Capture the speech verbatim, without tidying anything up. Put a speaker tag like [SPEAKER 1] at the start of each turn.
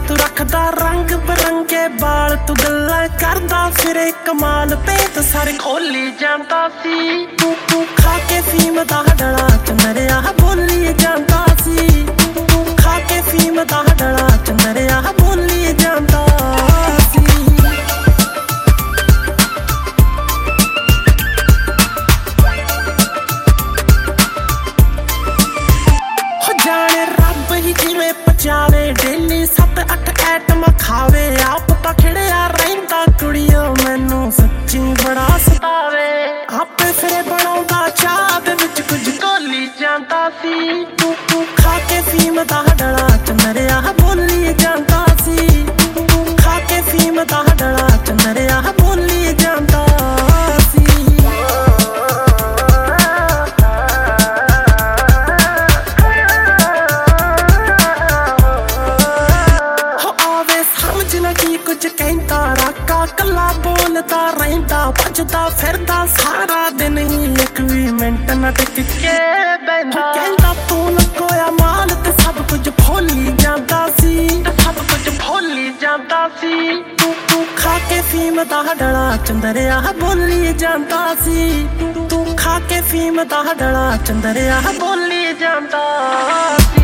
[SPEAKER 1] तू रखदा रंग बिरंगे बाल, तू गल्लां करदा फिरे कमाल, पेत सारे खोली जांदा सी। तू तू खा के फीम दा डला चंदरिया बोली जांदा सी। तू खा के फीम दा डला चंदरिया बोली जांदा सी। जाने रब ही जिवें पचावे, डेली सत्त अठ ऐटम खावे, आप तां खिड़िया रहिंदा कुड़ियो मैनू सच्ची बड़ा सतावे। आपे फिरे बनाउंदा चाह दे विच कुछ घोली जांदा सी। तू तू खा के फीम दा डला चंदरिया बोली जांदा सी। तू खा के फीम दा डला चंदरिया बोली जांदा सी। की कुछ कहता राका कला बोलता रहिंदा, भजदा फिरदा सारा दिन ही एक भी मिंट न टिक के बैठा। कहंदा तू लकोया माल ते सब कुछ भोली जांदा सी, ते सब कुछ भोली जांदा सी। तू तू खा के फीम दा डला चंदरिया बोली जांदा सी। तू खा के फीम दा डला चंदरिया बोली जांदा सी।